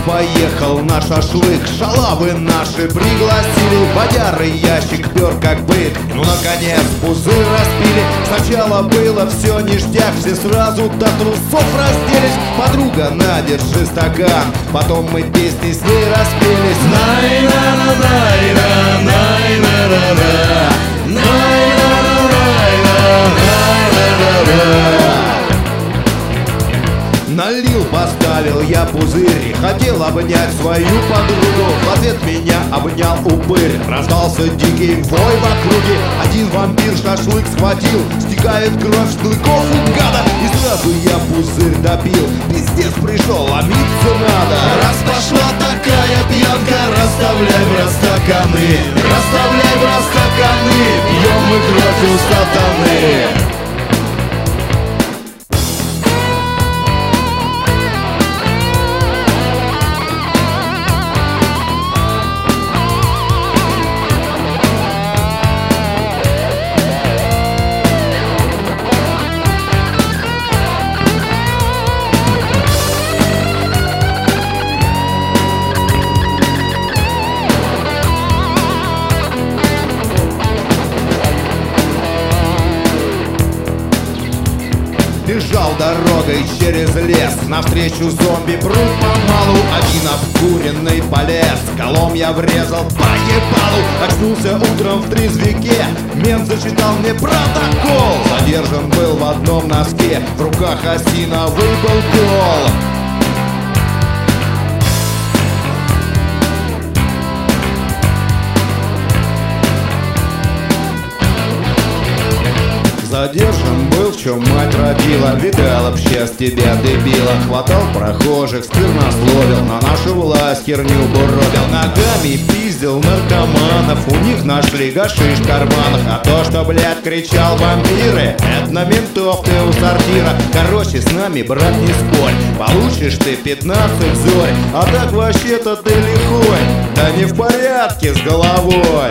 поехал на шашлык. Шалавы наши пригласили, водяры ящик пер как бык. Ну, наконец, пузырь распили. Сначала было все ништяк, все сразу до трусов разделись. Подруга, на, держи стакан. Потом мы песни с ней распелись. Налил, поставил я пузырь, хотел обнять свою подругу. В ответ меня обнял упырь. Раздался дикий вой в округе. Один вампир шашлык схватил. Стекает кровь с клыков у гада. И сразу я пузырь допил. Пиздец пришел, ломиться надо. Раз пошла такая пьянка, расставляй в раз стаканы. Расставляй в раз стаканы. Пьем мы кровь у сатаны. Бежал дорогой через лес, навстречу зомби прут помалу. Один обкуренный полез, колом я врезал по ебалу. Очнулся утром в трезвике, мент зачитал мне протокол. Задержан был в одном носке, в руках осиновый был кол. Задержан был, в чем мать родила. Видал вообще с тебя, дебила. Хватал прохожих, сквернословил, на нашу власть херню буровил. Ногами пиздил наркоманов, у них нашли гашиш в карманах. А то, что, блядь, кричал вампиры, это на ментов ты у сортира. Короче, с нами, брат, не спорь, получишь ты 15 зорь. А так вообще-то ты лихой, да не в порядке с головой.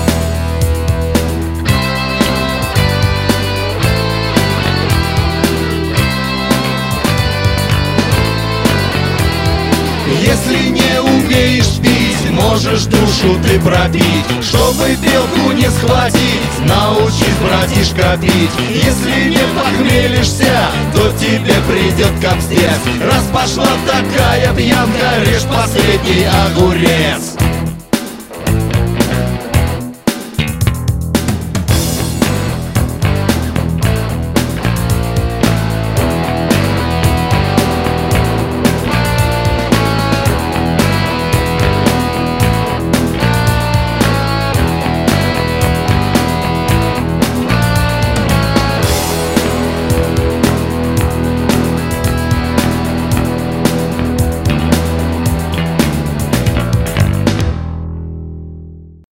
Если не умеешь пить, можешь душу ты пропить. Чтобы белку не схватить, научись, братишка, пить. Если не похмелишься, то тебе придет капздец. Раз пошла такая пьянка, режь последний огурец.